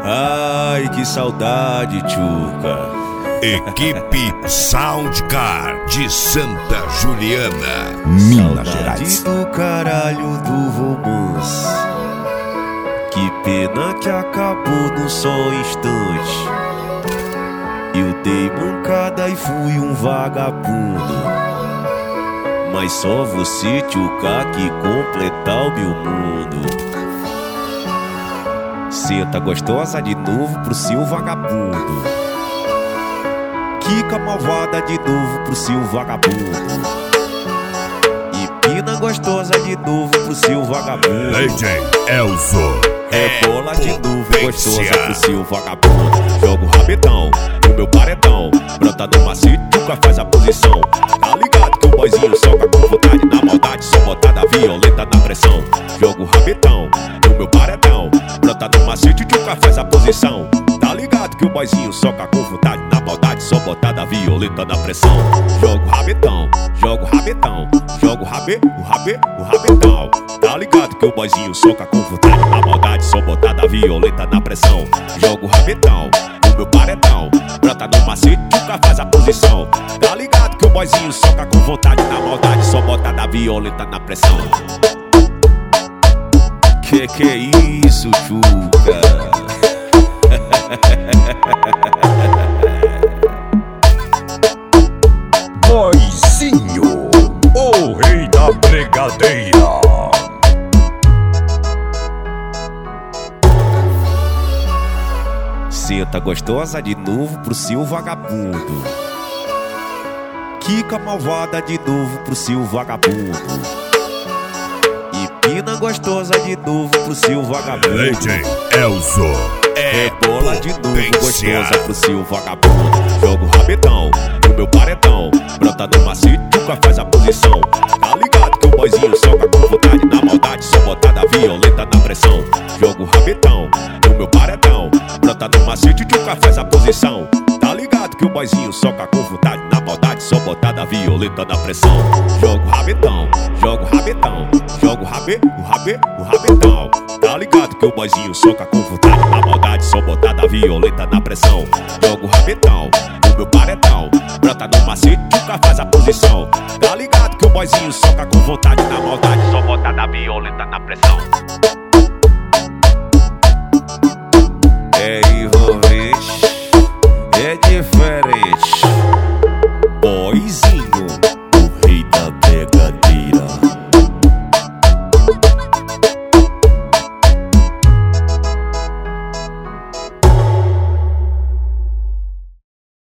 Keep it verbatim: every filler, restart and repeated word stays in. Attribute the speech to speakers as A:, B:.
A: Ai, que saudade, tchuca.
B: Equipe Soundcar de Santa Juliana, Minas Gerais.
A: Saudade do caralho do romance. Que pena que acabou num só instante. Eu dei mancada e fui um vagabundo. Mas só você, tchuca, que completar o meu mundo. Senta gostosa de novo pro seu vagabundo. Quica malvada de novo pro seu vagabundo. E pina gostosa de novo pro seu vagabundo.
B: Legend Elzo
A: é bola de novo gostosa pro seu vagabundo. Joga o rabetão no meu paredão. Brota no macete, nunca faz a posição. Tá ligado que o boizinho soca com vontade. Na maldade, só botada violenta na pressão. Joga o rabetão no meu paredão. Brota no macete, nunca faz a posição. Tá ligado que o boizinho soca com vontade. Na maldade, só botada violenta na pressão. Joga o rabetão, joga o rabetão. Joga o rabê, o rabê, o rabetão. Tá ligado que o boizinho soca com vontade. Na maldade, só botada violenta na pressão. Joga o rabetão no meu paredão. Brota no macete, nunca faz a posição. Tá ligado que o boizinho soca com vontade. Na maldade, só botada violenta na pressão. Que que é isso, tchuca?
B: Boizinho, o rei da brigadeira.
A: Senta gostosa de novo pro seu vagabundo. Quica malvada de novo pro seu vagabundo. E pina gostosa de novo pro seu vagabundo.
B: Legend Elzo
A: é bola de novo gostosa pro seu vagabundo. Joga o rabetão no meu paredão. Brota no macete, nunca faz a posição. Tá ligado que o boizinho soca com vontade. Na maldade, só botada violenta na pressão. Joga o rabetão no meu paredão. Brota no macete, nunca faz a posição. Tá ligado que o boizinho soca com vontade. Na maldade, só botada violenta na pressão. Joga o rabetão, joga o rabetão. Joga o rabê, o rabê, o rabetão. Tá ligado que o boizinho soca com vontade. Na maldade, só botada violenta na pressão. Joga o rabetão no meu paredão. Brota no macete, nunca faz a posição. Tá ligado que o boizinho soca com vontade. Na maldade, só botada violenta na pressão.